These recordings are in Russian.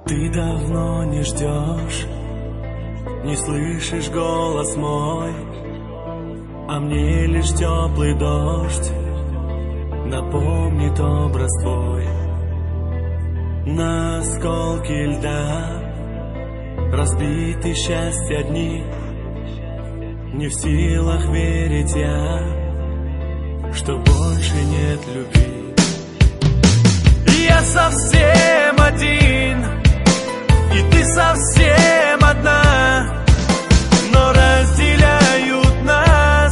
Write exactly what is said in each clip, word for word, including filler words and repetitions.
Ты давно не ждешь, не слышишь голос мой, а мне лишь теплый дождь напомнит образ твой. На осколки льда разбиты счастья дни, не в силах верить я, что больше нет любви. Я совсем один, и ты совсем одна, но разделяют нас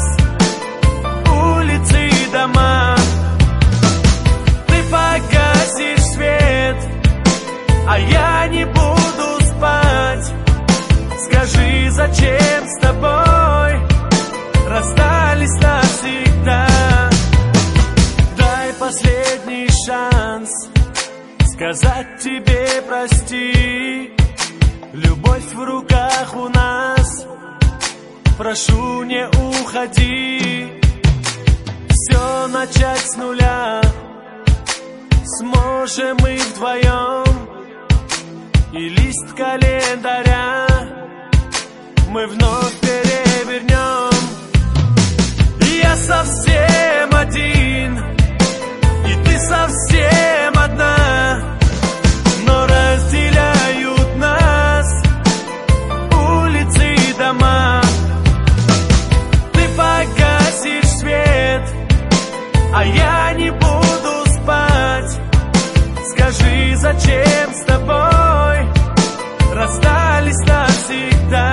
улицы и дома. Ты погасишь свет, а я не буду спать. Скажи, зачем с тобой расстались навсегда? Дай последний шанс сказать тебе прости. Любовь в руках у нас, прошу, не уходи. Все начать с нуля сможем мы вдвоем, и лист календаря мы вновь перевернем. Я совсем один, и ты совсем одна, но разделяют нас улицы и дома. Ты погасишь свет, а я не буду спать. Скажи, зачем с тобой расстались навсегда?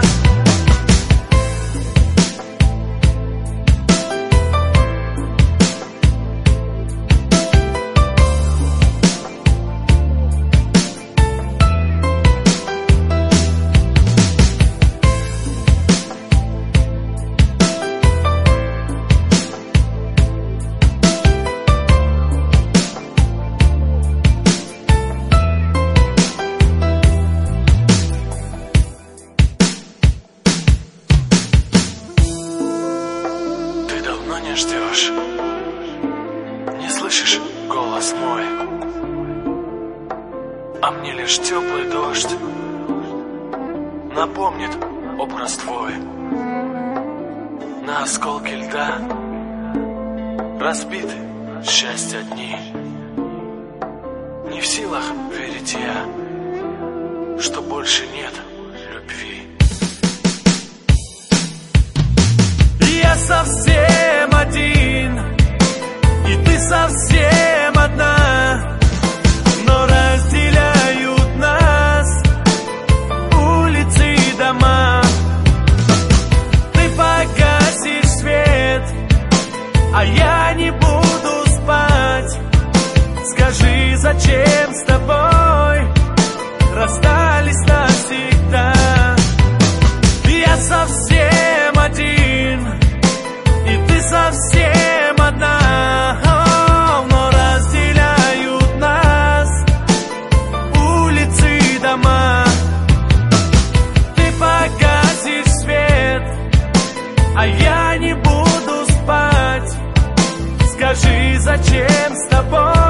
Не ждешь, не слышишь голос мой, а мне лишь теплый дождь напомнит образ твой. На осколки льда разбиты счастья дни, не в силах верить я, что больше нет любви. Я совсем один, и ты совсем одна, но разделяют нас улицы и дома. Ты погасишь свет, а я не буду спать. Скажи, зачем с тобой расстались навсегда? Я совсем один, и ты совсем одна, но разделяют нас улицы и дома. Ты погасишь свет, а я не буду спать. Скажи, зачем с тобой